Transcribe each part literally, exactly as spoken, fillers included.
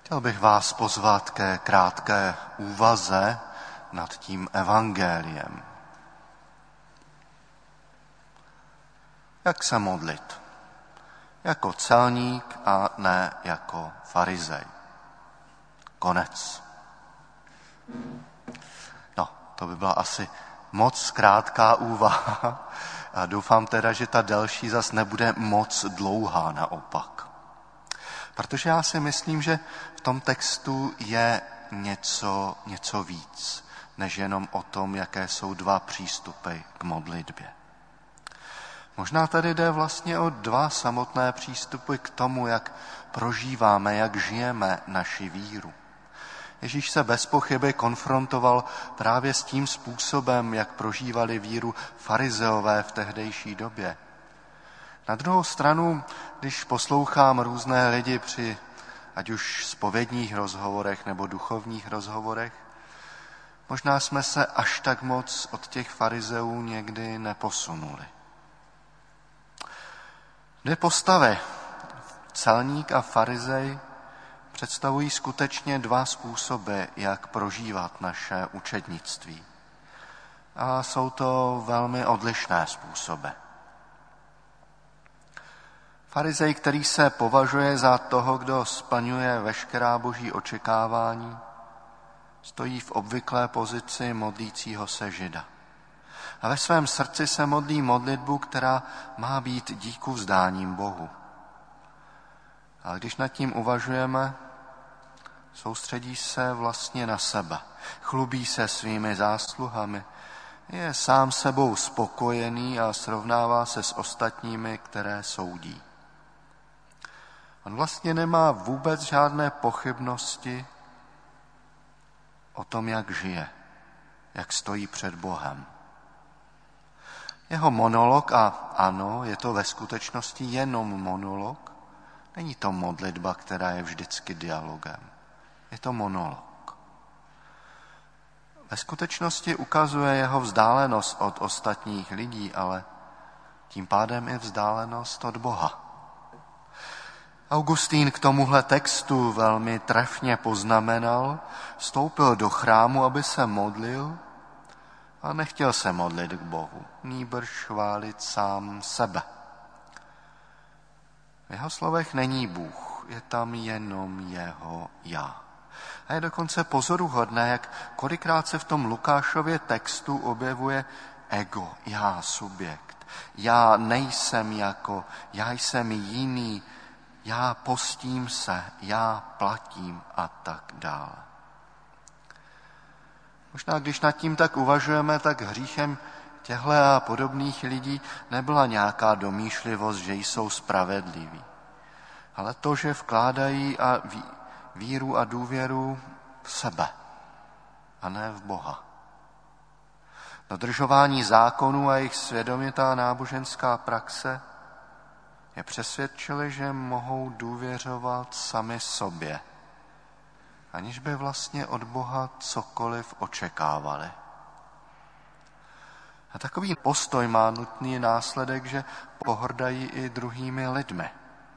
Chtěl bych vás pozvat ke krátké úvaze nad tím evangeliem. Jak se modlit? Jako celník a ne jako farizej. Konec. No, to by byla asi moc krátká úvaha a doufám teda, že ta delší zas nebude moc dlouhá naopak. Protože já si myslím, že v tom textu je něco, něco víc, než jenom o tom, jaké jsou dva přístupy k modlitbě. Možná tady jde vlastně o dva samotné přístupy k tomu, jak prožíváme, jak žijeme naši víru. Ježíš se bez pochyby konfrontoval právě s tím způsobem, jak prožívali víru farizeové v tehdejší době. Na druhou stranu, když poslouchám různé lidi při ať už zpovědních rozhovorech nebo duchovních rozhovorech, možná jsme se až tak moc od těch farizeů někdy neposunuli. Dvě postavy, celník a farizej, představují skutečně dva způsoby, jak prožívat naše učednictví. A jsou to velmi odlišné způsoby. Farizej, který se považuje za toho, kdo splňuje veškerá boží očekávání, stojí v obvyklé pozici modlícího se Žida. A ve svém srdci se modlí modlitbu, která má být díku vzdáním Bohu. A když nad tím uvažujeme, soustředí se vlastně na sebe. Chlubí se svými zásluhami. Je sám sebou spokojený a srovnává se s ostatními, které soudí. On vlastně nemá vůbec žádné pochybnosti o tom, jak žije, jak stojí před Bohem. Jeho monolog, a ano, je to ve skutečnosti jenom monolog, není to modlitba, která je vždycky dialogem. Je to monolog. Ve skutečnosti ukazuje jeho vzdálenost od ostatních lidí, ale tím pádem i vzdálenost od Boha. Augustín k tomuhle textu velmi trefně poznamenal, vstoupil do chrámu, aby se modlil a nechtěl se modlit k Bohu, nýbrž chválit sám sebe. V jeho slovech není Bůh, je tam jenom jeho já. A je dokonce pozoruhodné, jak kolikrát se v tom Lukášově textu objevuje ego, já subjekt. Já nejsem jako, já jsem jiný, já postím se, já platím a tak dále. Možná, když nad tím tak uvažujeme, tak hříchem těchto a podobných lidí nebyla nějaká domýšlivost, že jsou spravedliví. Ale to, že vkládají a víru a důvěru v sebe a ne v Boha. Dodržování zákonů a jejich svědomitá náboženská praxe je přesvědčili, že mohou důvěřovat sami sobě, aniž by vlastně od Boha cokoliv očekávali. A takový postoj má nutný následek, že pohrdají i druhými lidmi.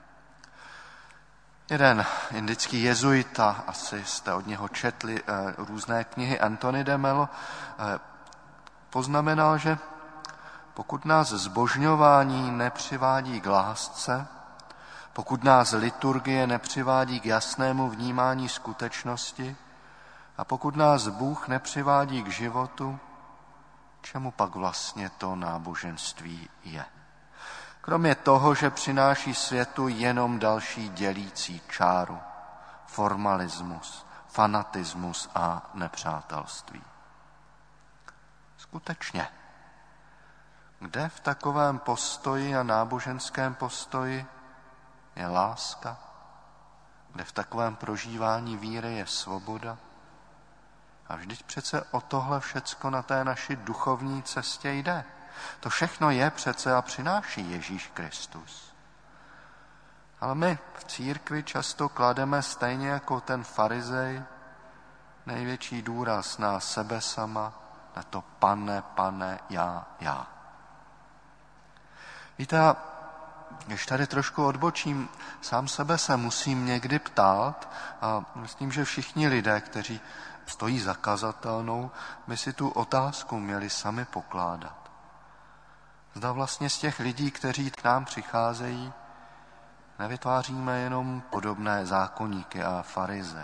Jeden indický jezuita, asi jste od něho četli eh, různé knihy, Anthony de Mello, eh, poznamenal, že pokud nás zbožňování nepřivádí k lásce, pokud nás liturgie nepřivádí k jasnému vnímání skutečnosti a pokud nás Bůh nepřivádí k životu, čemu pak vlastně to náboženství je? Kromě toho, že přináší světu jenom další dělící čáru, formalismus, fanatismus a nepřátelství. Skutečně, kde v takovém postoji a náboženském postoji je láska? Kde v takovém prožívání víry je svoboda? A vždyť přece o tohle všecko na té naší duchovní cestě jde. To všechno je přece a přináší Ježíš Kristus. Ale my v církvi často klademe stejně jako ten farizej největší důraz na sebe sama, na to pane, pane, já, já. Víte, když tady trošku odbočím, sám sebe se musím někdy ptát a myslím, že všichni lidé, kteří stojí za kazatelnou, by si tu otázku měli sami pokládat. Zda vlastně z těch lidí, kteří k nám přicházejí, nevytváříme jenom podobné zákoníky a farize.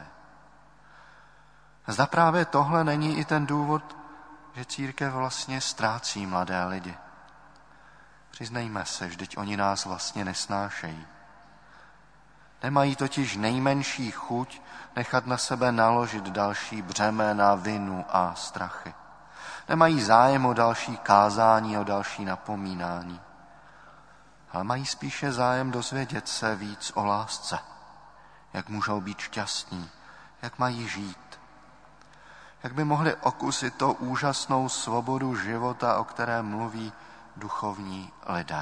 Zda právě tohle není i ten důvod, že církev vlastně ztrácí mladé lidi. Přiznejme se, vždyť oni nás vlastně nesnášejí. Nemají totiž nejmenší chuť nechat na sebe naložit další břemena, vinu a strachy. Nemají zájem o další kázání, o další napomínání. Ale mají spíše zájem dozvědět se víc o lásce. Jak můžou být šťastní, jak mají žít. Jak by mohli okusit to úžasnou svobodu života, o které mluví duchovní lidé.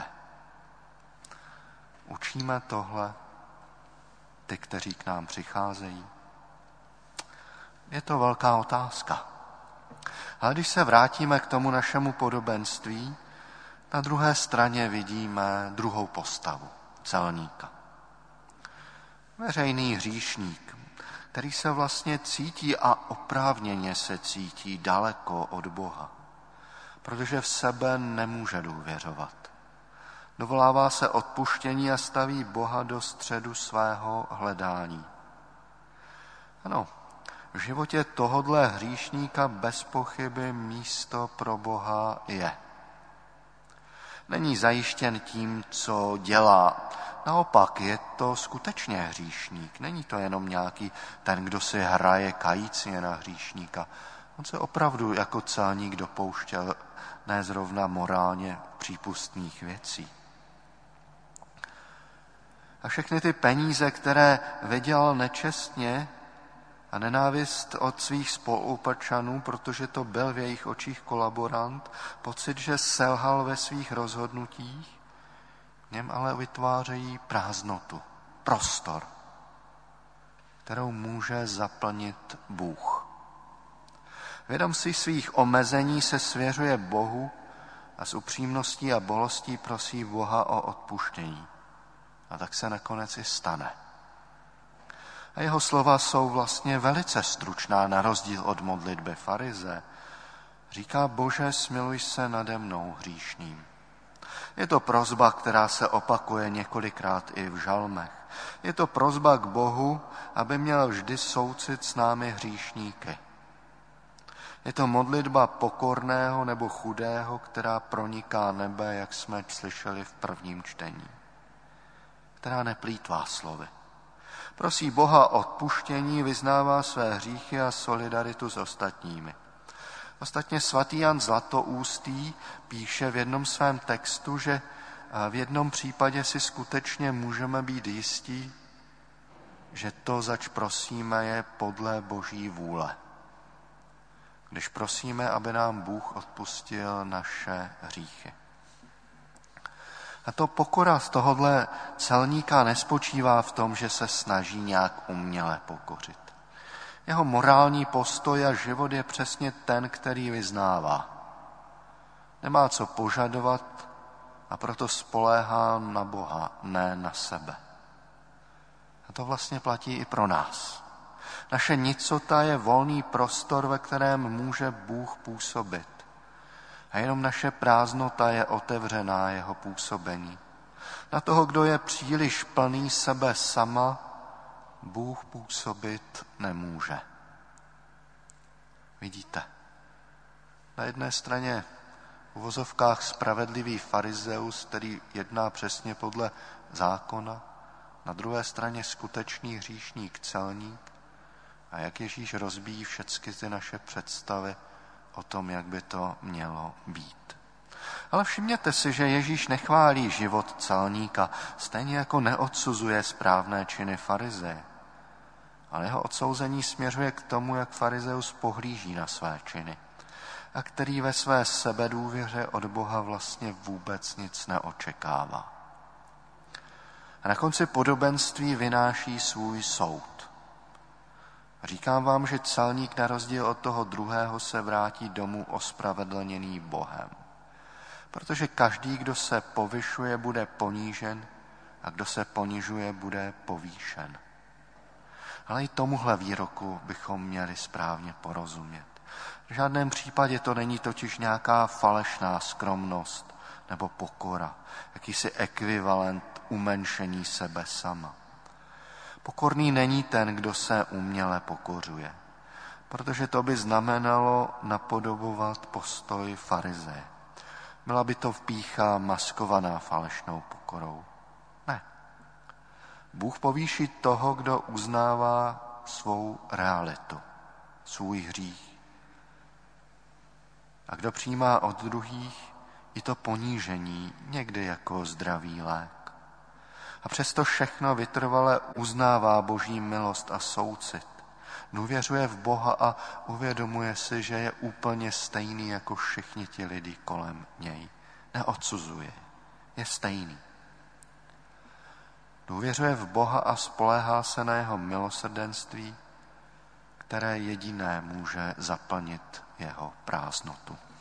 Učíme tohle ty, kteří k nám přicházejí? Je to velká otázka. Ale když se vrátíme k tomu našemu podobenství, na druhé straně vidíme druhou postavu, celníka. Veřejný hříšník, který se vlastně cítí a oprávněně se cítí daleko od Boha, protože v sebe nemůže důvěřovat. Dovolává se odpuštění a staví Boha do středu svého hledání. Ano, v životě tohodle hříšníka bez pochyby místo pro Boha je. Není zajištěn tím, co dělá. Naopak je to skutečně hříšník. Není to jenom nějaký ten, kdo si hraje kající na hříšníka. On se opravdu jako celník dopouštěl ne zrovna morálně přípustných věcí. A všechny ty peníze, které vydělal nečestně a nenávist od svých spolupačanů, protože to byl v jejich očích kolaborant, pocit, že selhal ve svých rozhodnutích, v něm ale vytvářejí prázdnotu, prostor, kterou může zaplnit Bůh. Vědomství svých omezení se svěřuje Bohu a s upřímností a bolostí prosí Boha o odpuštění. A tak se nakonec i stane. A jeho slova jsou vlastně velice stručná, na rozdíl od modlitby farize. Říká: Bože, smiluj se nade mnou hříšným. Je to prosba, která se opakuje několikrát i v žalmech. Je to prosba k Bohu, aby měl vždy soucit s námi hříšníky. Je to modlitba pokorného nebo chudého, která proniká nebe, jak jsme slyšeli v prvním čtení. Která neplýtvá slovy. Prosí Boha o odpuštění, vyznává své hříchy a solidaritu s ostatními. Ostatně svatý Jan Zlatoústý píše v jednom svém textu, že v jednom případě si skutečně můžeme být jistí, že to, zač prosíme, je podle Boží vůle. Když prosíme, aby nám Bůh odpustil naše hříchy. A to pokora z tohohle celníka nespočívá v tom, že se snaží nějak uměle pokořit. Jeho morální postoj a život je přesně ten, který vyznává. Nemá co požadovat a proto spoléhá na Boha, ne na sebe. A to vlastně platí i pro nás. Naše nicota je volný prostor, ve kterém může Bůh působit. A jenom naše prázdnota je otevřená jeho působení. Na toho, kdo je příliš plný sebe sama, Bůh působit nemůže. Vidíte, na jedné straně v uvozovkách spravedlivý farizeus, který jedná přesně podle zákona, na druhé straně skutečný hříšník celník, a jak Ježíš rozbíjí všechny ty naše představy o tom, jak by to mělo být. Ale všimněte si, že Ježíš nechválí život celníka, stejně jako neodsuzuje správné činy farizeje. Ale jeho odsouzení směřuje k tomu, jak farizeus pohlíží na své činy a který ve své sebedůvěře od Boha vlastně vůbec nic neočekává. A na konci podobenství vynáší svůj soud. Říkám vám, že celník na rozdíl od toho druhého se vrátí domů ospravedlněný Bohem. Protože každý, kdo se povyšuje, bude ponížen a kdo se ponižuje, bude povýšen. Ale i tomuhle výroku bychom měli správně porozumět. V žádném případě to není totiž nějaká falešná skromnost nebo pokora, jakýsi ekvivalent umenšení sebe sama. Pokorný není ten, kdo se uměle pokořuje, protože to by znamenalo napodobovat postoj farizeje. Byla by to pýcha maskovaná falešnou pokorou. Ne. Bůh povýší toho, kdo uznává svou realitu, svůj hřích. A kdo přijímá od druhých i to ponížení někdy jako zdravý lék. A přesto všechno vytrvale uznává Boží milost a soucit. Důvěřuje v Boha a uvědomuje si, že je úplně stejný jako všichni ti lidi kolem něj. Neodsuzuje, je stejný. Důvěřuje v Boha a spoléhá se na jeho milosrdenství, které jediné může zaplnit jeho prázdnotu.